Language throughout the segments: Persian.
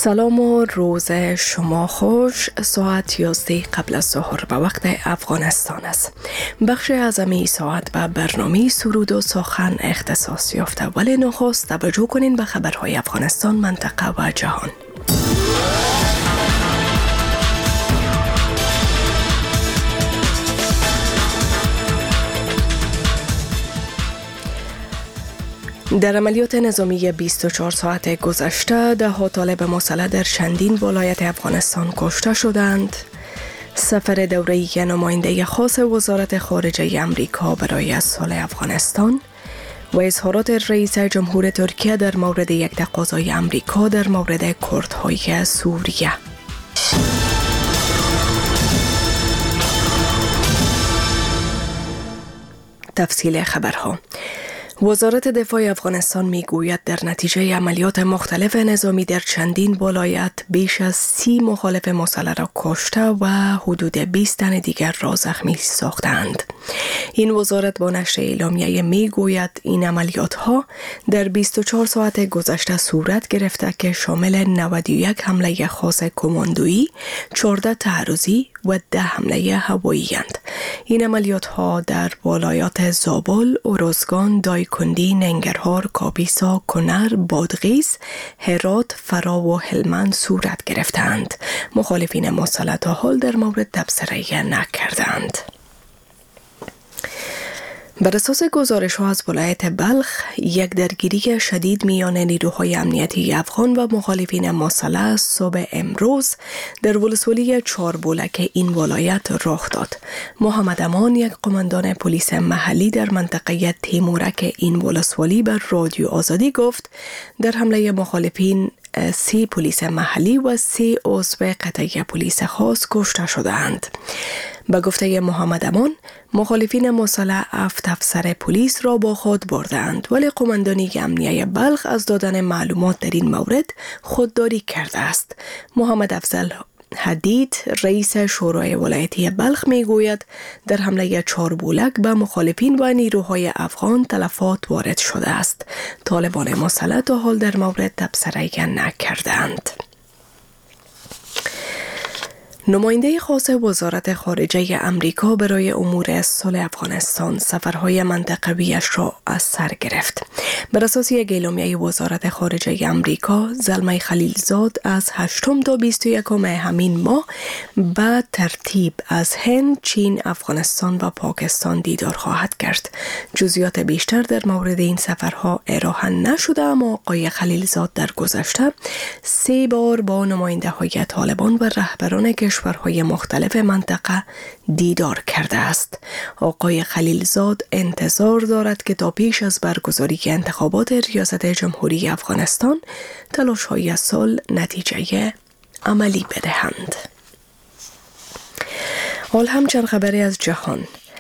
سلام و روز شما خوش. ساعت 11 قبل از ظهر به وقت افغانستان است. بخش اعظمی ساعت به برنامه سرود و سخن اختصاص یافته، ولی نخست توجه کنین به خبرهای افغانستان، منطقه و جهان. در عملیات نظامی 24 ساعت گذشته 10 طالب مسلح در چندین ولایت افغانستان کشته شدند. سفر دوره‌ای که نماینده خاص وزارت خارجه امریکا برای صلح افغانستان و اظهارات رئیس جمهور ترکیه در مورد یک تقاضای امریکا در مورد کردهای سوریه. تفصیل خبرها. وزارت دفاع افغانستان میگوید در نتیجه عملیات مختلف نظامی در چندین ولایت بیش از 30 مخالف مسلح را کشته و حدود 20 تن دیگر را زخمی ساختند. این وزارت با نشر اعلامیه میگوید این عملیات ها در 24 ساعت گذشته صورت گرفته که شامل 91 حمله خاص کماندویی، 14 تعرضی و 10 حمله هوایی اند. این عملیات ها در ولایات زابل، ارزگان، دایکندی، ننگرهار، کاپیسا، کنر، بادغیس، هرات، فرا و هلمند صورت گرفتند. مخالفین مسلح تا حال در مورد تبصره نکردند. بر اساس گزارش‌ها از ولایت بلخ، یک درگیری شدید میان نیروهای امنیتی افغان و مخالفین مسلح صبح امروز در ولسوالی چاربولک این ولایت رخ داد. محمد امان، یک قماندان پلیس محلی در منطقه تیمورک این ولسوالی، بر رادیو آزادی گفت در حمله مخالفین 30 پلیس محلی و 30 عضو قطعه پلیس خاص کشته شدند. به گفته محمد امان، مخالفین مسلح 7 افسر پلیس را با خود بردند، ولی قماندانی امنیه بلخ از دادن معلومات در این مورد خودداری کرده است. محمد افضل حدید، رئیس شورای ولایتی بلخ میگوید در حمله چاربولک به مخالفین و نیروهای افغان تلفات وارد شده است. طالبان مسلح تا حال در مورد تبصره نکردند. نماینده خاص وزارت خارجه امریکا برای امور صلح افغانستان سفرهای منطقویش را از سر گرفت. بر اساس یک اعلامیه وزارت خارجه امریکا، زلمه خلیلزاد از 8 تا 21 همین ماه به ترتیب از هند، چین، افغانستان و پاکستان دیدار خواهد کرد. جزئیات بیشتر در مورد این سفرها ارائه نشده، اما آقای خلیلزاد در گذشته 3 بار با نماینده های طالبان و رهبران کشورهای مختلف منطقه دیدار کرده است. آقای خلیلزاد انتظار دارد که تا پیش از برگزاری انتخابات ریاست جمهوری افغانستان تلاش‌های صلح نتیجه عملی بدهند. حال هم چند خبری از جهان.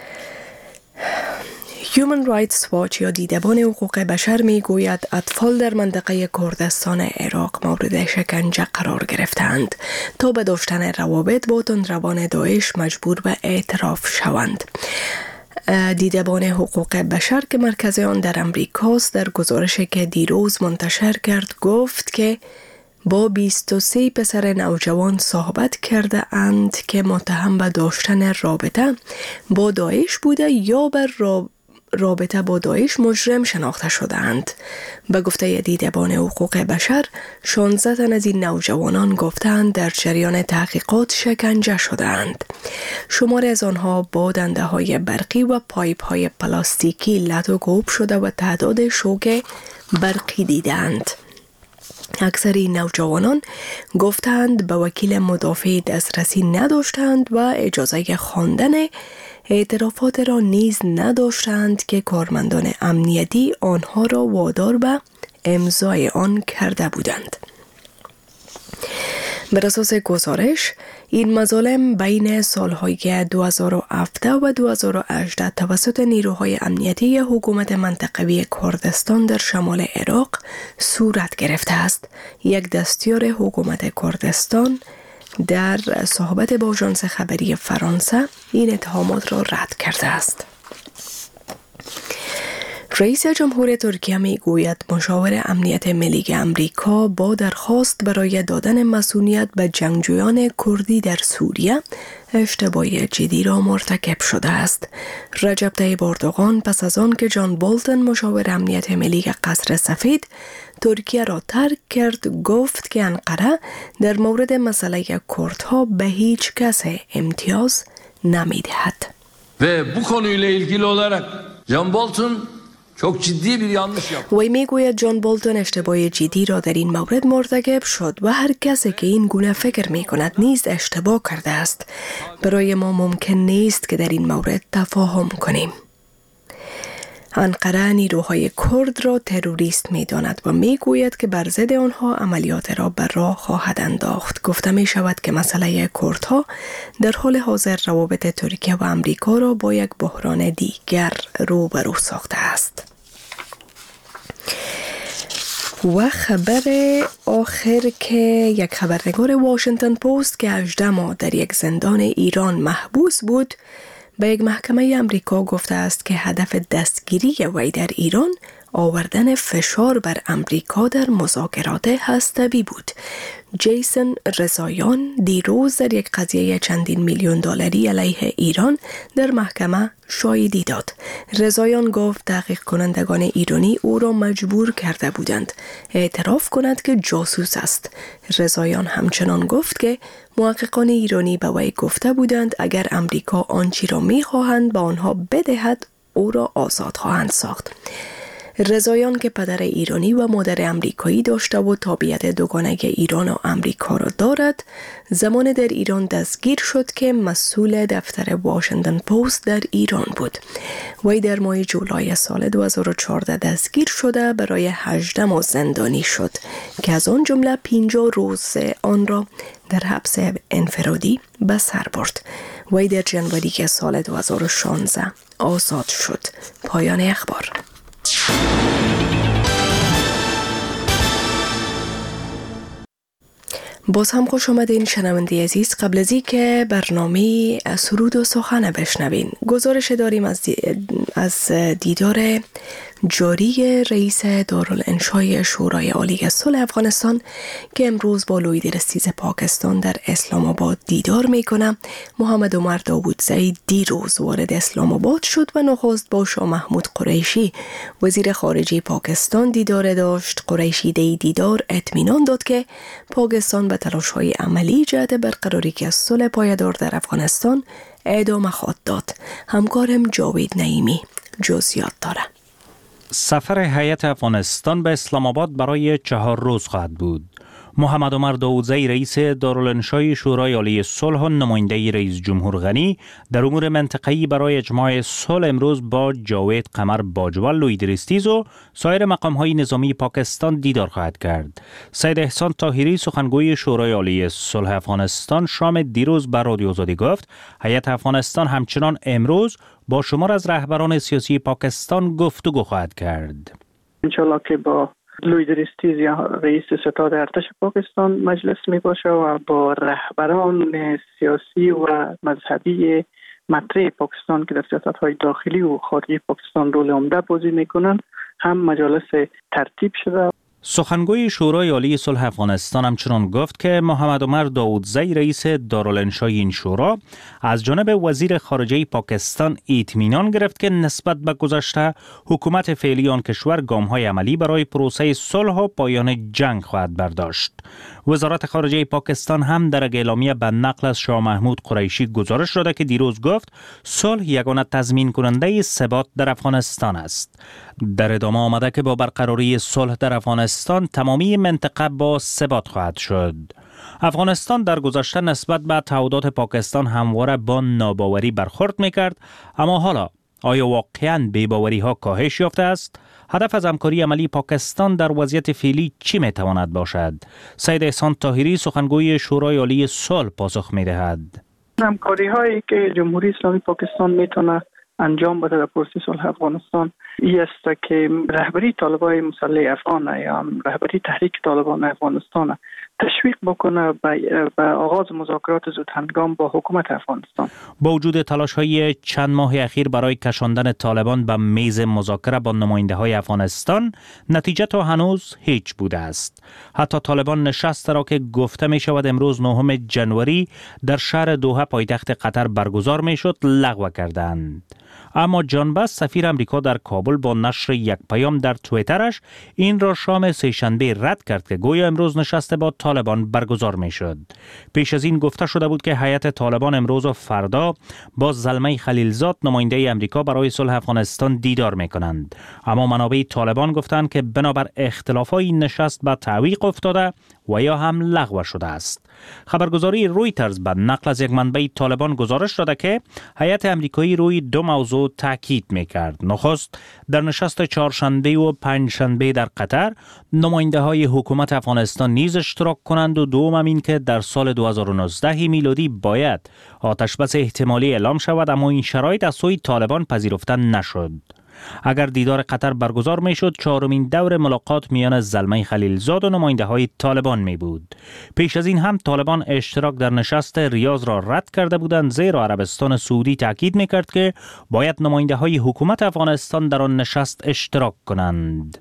Human Rights Watch یا دیدبان حقوق بشر می گوید اطفال در منطقه کردستان عراق مورد شکنجه قرار گرفتند تا به داشتن روابط با تندروان داعش مجبور به اعتراف شوند. دیدبان حقوق بشر که مرکز آن در امریکاست در گزارشی که دیروز منتشر کرد گفت که با 23 پسر نوجوان صحبت کرده اند که متهم به داشتن رابطه با داعش بوده یا بر رابطه با داعش مجرم شناخته شدند. به گفته دیدبان حقوق بشر، 16 تن از این نوجوانان گفتند در جریان تحقیقات شکنجه شدند. شمار از آنها با دنده های برقی و پایپ های پلاستیکی لط و کوب شده و تعداد شوک برقی دیدند. اکثر این نوجوانان گفتند به وکیل مدافع دسترسی نداشتند و اجازه خواندن اعترافات را نیز نداشتند که کارمندان امنیتی آنها را وادار به امضای آن کرده بودند. بر اساس گزارش، این مظالم بین سالهای 2017 و 2018 توسط نیروهای امنیتی حکومت منطقوی کردستان در شمال عراق صورت گرفته است. یک دستیار حکومت کردستان در صحبت با آژانس خبری فرانسه این اتهامات را رد کرده است. رئیس جمهور ترکیه می گوید مشاور امنیت ملی امریکا با درخواست برای دادن مسئولیت به جنگجویان کردی در سوریه اشتباه جدی را مرتکب شده است. رجب طیب اردوغان پس از آن که جان بولتن مشاور امنیت ملی قصر سفید ترکیه را ترک کرد گفت که انقره در مورد مسئله کردها به هیچ کس امتیاز نمی دهد. و bu konuyla ilgili olarak John Bolton çok ciddi bir yanlış yaptı. وی میگوید جان بولتون اشتباه جدی را در این مورد مرتکب شد و هر کسی که این گونه فکر می کند نیز اشتباه کرده است. برای ما ممکن نیست که در این مورد تفاهم کنیم. انقره نیروهای کرد را تروریست می داند و می گوید که بر ضد آنها عملیات را بر راه خواهد انداخت. گفته می شود که مسئله کردها در حال حاضر روابط ترکیه و امریکا را با یک بحران دیگر روبرو ساخته است. و خبر آخر که یک خبرنگار واشنگتن پست که 18 ماه در یک زندان ایران محبوس بود به یک محکمه امریکا گفته است که هدف دستگیری وی در ایران آوردن فشار بر امریکا در مذاکرات هسته‌ای بود. جیسون رضاییان دیروز در یک قضیه چندین میلیون دلاری علیه ایران در محکمه شاهدی داد. رضاییان گفت تحقیق کنندگان ایرانی او را مجبور کرده بودند اعتراف کند که جاسوس است. رضاییان همچنان گفت که محققان ایرانی به وی گفته بودند اگر امریکا آنچه را می‌خواهند به آنها بدهد او را آزاد خواهند ساخت. رضاییان که پدر ایرانی و مادر امریکایی داشته و تابعیت دوگانه ایران و امریکا را دارد، زمان در ایران دستگیر شد که مسئول دفتر واشنگتن پست در ایران بود. وی در ماه جولای سال 2014 دستگیر شده برای 18 ماه زندانی شد که از آن جمله 50 روز آن را در حبس انفرادی به سر برد. وی در جنوری سال 2016 آزاد شد. پایان اخبار. باز هم خوش آمدین شنونده عزیز. قبل از که برنامه سرود و سخن بشنوین گزارش داریم از دیدار جاری رئیس دارالانشای شورای عالی صلح افغانستان که امروز با لوی درستیز پاکستان در اسلام آباد دیدار میکنه. محمد عمر داودزی دیروز وارد اسلام آباد شد و نخست با شاه محمود قریشی وزیر خارجه پاکستان دیدار داشت. قریشی دیدار اطمینان داد که پاکستان به تلاش‌های عملی جهت برقراری صلح پایدار در افغانستان ادامه خواهد داد. همکارم جاوید نعیمی جزئیات داره. سفر هیئت افغانستان به اسلام آباد برای 4 روز خواهد بود. محمد عمر داودزی رئیس دارالانشای شورای عالی صلح و نماینده رئیس جمهور غنی در امور منطقه‌ای برای اجماع صلح امروز با جاوید قمر باجوال لوی درستیز و سایر مقام‌های نظامی پاکستان دیدار خواهد کرد. سید احسان طاهری سخنگوی شورای عالی صلح افغانستان شام دیروز به رادیو آزادی گفت هیئت افغانستان همچنان امروز با شمار از رهبران سیاسی پاکستان گفتگو خواهد کرد. انشالله که با لوی درستیز یا رئیس ستاد ارتش پاکستان مجلس می باشه و با رهبران سیاسی و مذهبی مطرح پاکستان که در سیاست‌های داخلی و خارجی پاکستان رول عمده بازی میکنن هم مجالس ترتیب شده. سخنگوی شورای عالی صلح افغانستان همچنان گفت که محمد عمر داودزی رئیس دارالانشای این شورا از جانب وزیر خارجه پاکستان اطمینان گرفت که نسبت به گذشته حکومت فعلی آن کشور گام‌های عملی برای پروسه صلح و پایان جنگ خواهد برداشت. وزارت خارجه پاکستان هم در اعلامیه به نقل از شاه محمود قریشی گزارش داده که دیروز گفت صلح یگانه تضمین کننده ثبات در افغانستان است. در ادامه آمده که با برقراری صلح در افغانستان تمامی منطقه با ثبات خواهد شد. افغانستان در گذشته نسبت به تعهدات پاکستان همواره با ناباوری برخورد میکرد، اما حالا آیا واقعاً بی‌باوری ها کاهش یافته است؟ هدف از همکاری عملی پاکستان در وضعیت فعلی چی میتواند باشد؟ سید احسان طاهری سخنگوی شورای عالی صلح پاسخ میدهد. همکاری هایی که جمهوری اسلامی پاکستان میتونه انجام بده در پروسه صلح افغانستان این است که رهبری طالبان مسلح افغان یا رهبری تحریک طالبان افغانستان تشویق بکنه به آغاز مذاکرات زود هنگام با حکومت افغانستان. با وجود تلاش‌های چند ماه اخیر برای کشاندن طالبان به میز مذاکره با نماینده‌های افغانستان، نتیجه تا هنوز هیچ بوده است. حتی طالبان نشست را که گفته می شود امروز 9 جنوری در شهر دوحه پایتخت قطر برگزار می شد لغو کردند. اما جان باس سفیر امریکا در کابل با نشر یک پیام در توییترش این را شام سه‌شنبه رد کرد که گویا امروز نشست با طالبان برگزار می شد. پیش از این گفته شده بود که هیئت طالبان امروز و فردا با زلمه خلیلزاد نماینده امریکا برای صلح افغانستان دیدار می کنند. اما منابع طالبان گفتند که بنابر اختلافات این نشست به تعویق افتاده و یا هم لغو شده است. خبرگزاری رویترز به نقل از یک منبع طالبان گزارش داده که هیئت امریکایی روی 2 موضوع تاکید می‌کرد. نخست در نشست چهارشنبه و پنجشنبه در قطر نماینده های حکومت افغانستان نیز اشتراک کنند و دوم این که در سال 2019 میلادی باید آتشبس احتمالی اعلام شود، اما این شرایط از سوی طالبان پذیرفته نشد. اگر دیدار قطر برگزار می شد، 4مین دور ملاقات میان زلمه خلیلزاد و نماینده های طالبان می بود. پیش از این هم طالبان اشتراک در نشست ریاض را رد کرده بودند، زیرا عربستان سعودی تاکید می کرد که باید نماینده های حکومت افغانستان در آن نشست اشتراک کنند.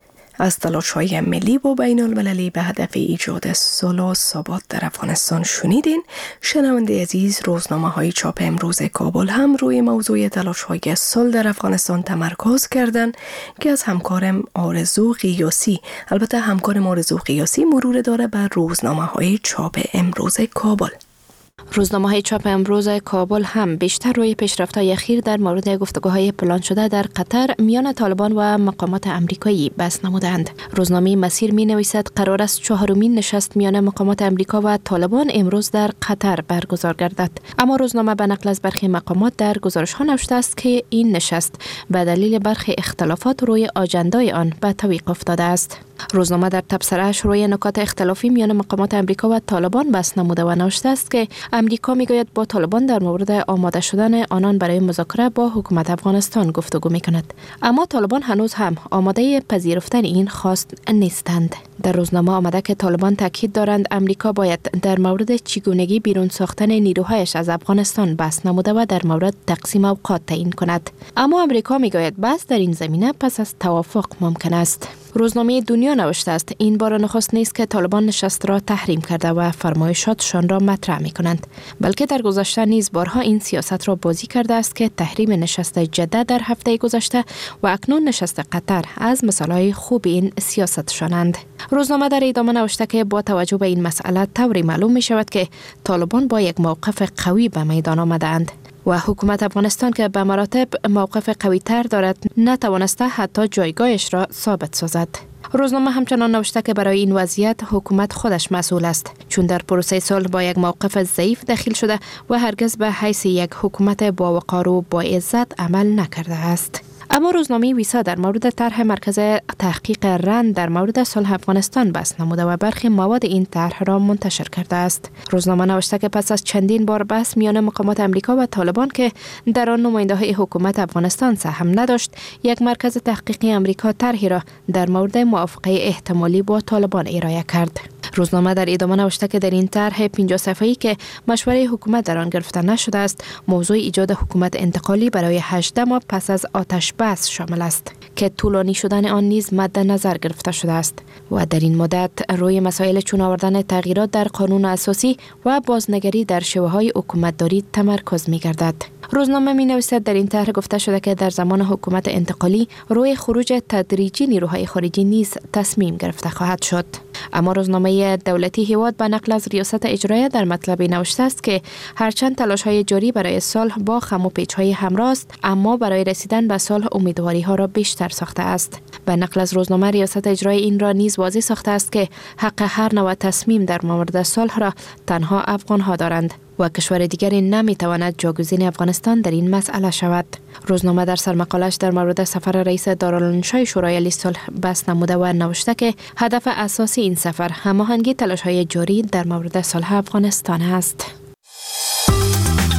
از تلاش‌های ملی و بین المللی به هدف ایجاد صلح و ثبات در افغانستان شنیدین. شنونده عزیز، روزنامه‌های چاپ امروز کابل هم روی موضوع تلاش‌های صلح در افغانستان تمرکز کردند که از همکارم آرزو قیاسی، البته همکارم آرزو قیاسی مرور داره بر روزنامه‌های چاپ امروز کابل. روزنامه‌های چاپ امروز کابل هم بیشتر روی پیشرفت‌های اخیر در مورد گفتگوهای پلان شده در قطر میان طالبان و مقامات آمریکایی بحث نمودند. روزنامه مسیر می‌نویسد قرار است 4مین نشست میان مقامات آمریکا و طالبان امروز در قطر برگزار گردد. اما روزنامه به نقل از برخی مقامات در گزارش‌ها نوشته است که این نشست به دلیل برخی اختلافات روی آژاندای آن به تعویق افتاده است. روزنامه در تبصره‌اش روی نکات اختلافی میان مقامات آمریکا و طالبان بحث نموده و نوشته است که امریکا میگوید با طالبان در مورد آماده شدن آنان برای مذاکره با حکومت افغانستان گفتگو میکند، اما طالبان هنوز هم آماده پذیرفتن این خواست نیستند. در روزنامه آمده که طالبان تاکید دارند امریکا باید در مورد چگونگی بیرون ساختن نیروهایش از افغانستان بحث نموده و در مورد تقسیم اوقات تعیین کند، اما امریکا میگوید بحث در این زمینه پس از توافق ممکن است. روزنامه دنیا نوشته است این بار نخست نیست که طالبان نشست را تحریم کرده و فرمایشاتشان را مطرح می کنند، بلکه در گذشته نیز بارها این سیاست را بازی کرده است که تحریم نشست جده در هفته گذشته و اکنون نشست قطر از مثالهای خوب این سیاستشانند. روزنامه در ادامه نوشته که با توجه به این مسئله طوری معلوم می شود که طالبان با یک موقف قوی به میدان آمدند و حکومت افغانستان که به مراتب موقف قوی تر دارد نتوانسته حتی جایگاهش را ثابت سازد. روزنامه همچنان نوشته که برای این وضعیت حکومت خودش مسئول است، چون در پروسه صلح با یک موقف ضعیف داخل شده و هرگز به حیث یک حکومت با وقار و با عزت عمل نکرده است. اما روزنامه ویسا در مورد طرح مرکز تحقیق رند در مورد صلح افغانستان بحث نموده و برخی مواد این طرح را منتشر کرده است. روزنامه نوشته که پس از چندین بار بحث میان مقامات آمریکا و طالبان که در آن نماینده‌های حکومت افغانستان سهم نداشت، یک مرکز تحقیقی آمریکا طرحی را در مورد موافقه احتمالی با طالبان ارائه کرد. روزنامه در ادامه نوشته که در این طرح 50 صفحه‌ای که مشوره حکومت در آن گرفته نشده است، موضوع ایجاد حکومت انتقالی برای 18 ماه پس از آتش بس شامل است که طولانی شدن آن نیز مد نظر گرفته شده است و در این مدت روی مسائل چون آوردن تغییرات در قانون اساسی و بازنگری در شیوه‌های حکومتداری تمرکز می‌گردد. روزنامه می‌نویسد در این طرح گفته شده که در زمان حکومت انتقالی روی خروج تدریجی نیروهای خارجی نیز تصمیم گرفته خواهد شد. اما روزنامه دولتی هیواد به نقل از ریاست اجرایه در مطلب نوشته است که هرچند تلاش‌های جاری برای صلح با خم و پیچ‌های همراه است، اما برای رسیدن به صلح امیدواری‌ها را بیشتر ساخته است. به نقل از روزنامه ریاست اجرایی این را نیز واضح ساخته است که حق هر نوع تصمیم در مورد صلح را تنها افغان‌ها دارند و کشور دیگری نمیتواند جاگزین افغانستان در این مسئله شود. روزنامه در سرمقالش در مورد سفر رئیس دارالانشای شورای عالی صلح بحث نموده و نوشته که هدف اساسی این سفر هماهنگی تلاش‌های جاری در مورد صلح افغانستان است.